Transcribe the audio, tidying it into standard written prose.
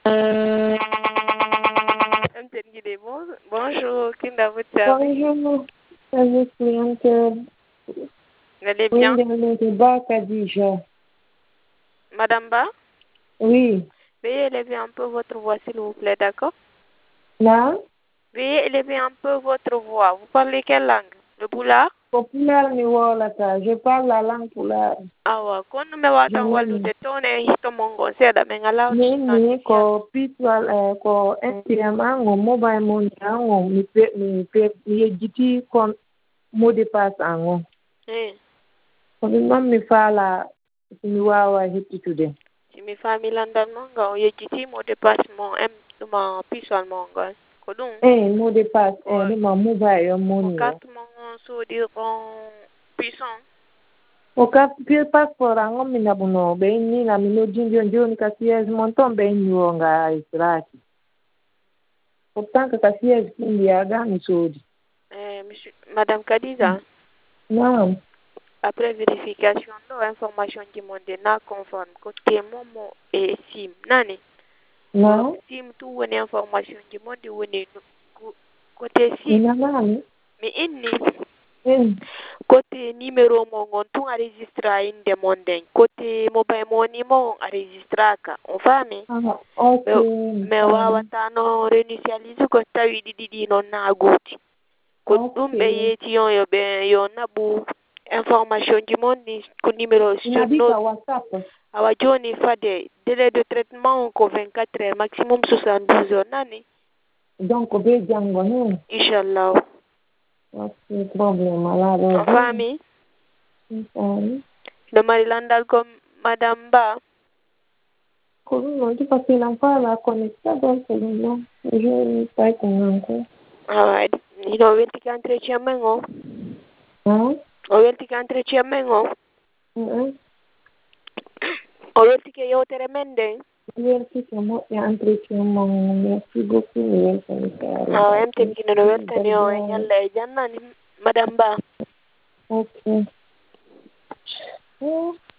Bonjour, Kinda, votre service. Bonjour, service clientèle. Vous allez bien? Madame Ba, Oui. veuillez élever un peu votre voix, s'il vous plaît, d'accord? Là, Veuillez élever un peu votre voix. Vous parlez quelle langue? Le Pulaar? populaire ni wolata. Je parle la langue pulaar. Awa, kono me watan wallude tone hito mongo seeɗa ɓe ngala Ni ko pitwal ko Instagram ango mobile money ango mi yejjiti kon mot de passe ango. Ko ɗum ɗon mi faala mi wawa hettitude. Simi faami landal noon nga o yejjiti mot de passe mo ɗuma pisol mo ngal ko ɗum mot de passe ɗuma mobile money carte mo soodi on puissant o carte passeport ango mi naɓuno ɓe innina mi noddijon joni ka siége mon toon ɓe inniwo nga israki pourtant que ka siége mbiyaga mi soodi madame Kadiza naam après vérification ɗo information ji mon de na conforme côté momo e sim nani naam sim tu woni information ji mon de woni côté sim inanani mi inni côté numéro mo ngon tun a registra inde mon nden côté mobile money mo a registraka on faami mi wawatano réinitialise ko tawi ɗiɗi noon na gooti ko ɗum ɓe yeeti on yo naɓu information ji mon ni ko numéro awa joni fade délai de traitement on ko 24 heures maximum 72 heures nani donc be janngo noon inchallah probléme ala ɗo on faami no mari landal ko madame Ba ko ɗum noon ti par ce que nan faala connecté donc ko ɗum ɗon joni tawi ko ganko awa ino weltiki entretien men o o weltiki entretien men o o weltiki yewtere men nden weltiki moƴƴi entretien mon merci beaucoup mi weltanike awa emtenkino no weltani o e ñalla e jannani madame Ba ok